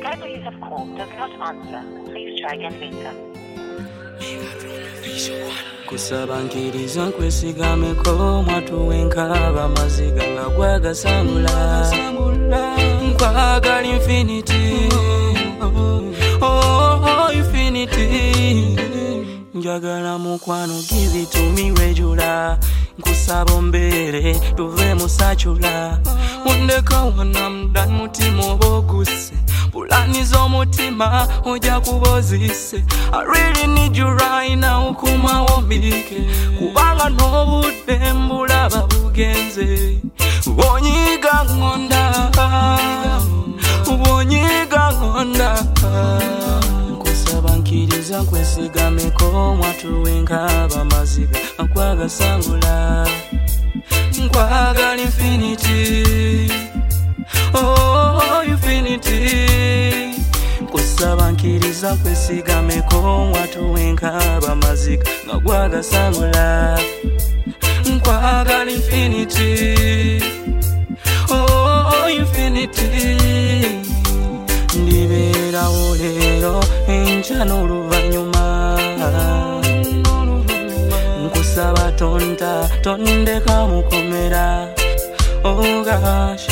subscriber you have called does not answer. Please try again later. Kusabankiriza kwesigameko mwatuwenkaba maziga nga gwagasangula nkwagala infinity oh infinity njagala mukwano give it to me regular nkusaba ombere tuve musachula undeka wana mdan mutima oboguse pulani z'omutima ojja kubozise I really need you right now kuma womike kubanga n'obudde mbulaba bugenze bonyiga ngonda nkusaba nkiriza nkwesigameko mwatuwenkaba maziga nkwagasangula nkwagala infinity oh infinity kusaba nkiriza kwesigameko mwatuwenkaba maziga nga gwagasangula nkwagala infinity oh infinity ndibeerawo leero enkya n'oluvannyuma nkusaba tondeka mukomera oh gosh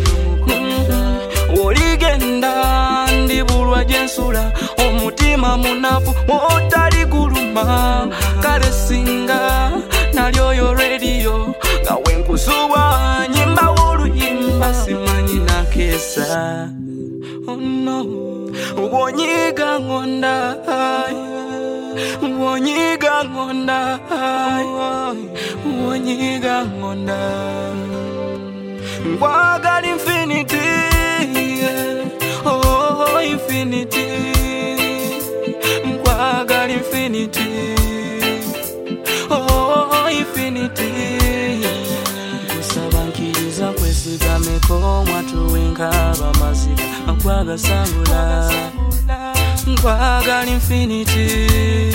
oligenda ndibulwa gyensula omutima munafu otali guluma kale singa nali oyo radio nga wenkusuba nyimbawo oluyimba simanyi nakesa oh no wonyiga ngonda nkwagala infinity oh infinity nkwagala infinity oh infinity kusaba nkiriza kwesigameko mwatuwenkaba maziga nkwagasangula nkwagala infinity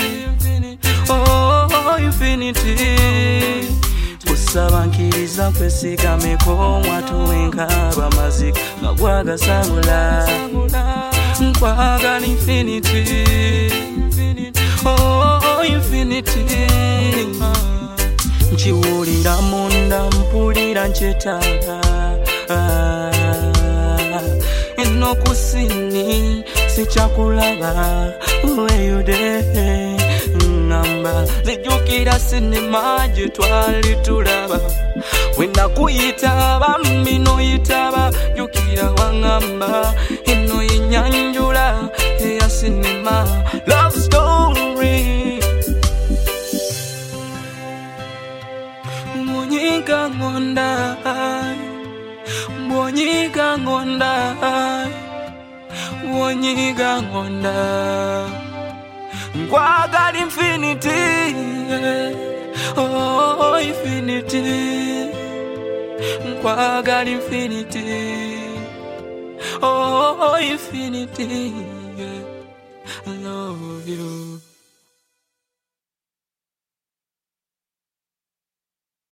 oh infinity kusaba nkiriza kwesigameko mwatuwenkaba maziga nga gwagasangula nkwagala infinity oh infinity nkiwulira munda mpulira nkyetaaga eno kusini sikyakulaba weyude ngamba zijjukira sinema gye twali tulaba wenakuyita bambi noyitaba jukira wangamba eno yenyanjula eya sinema love story mbonyiga ngonda nkwagala infinity oh infinity nkwagala infinity oh infinity I love you.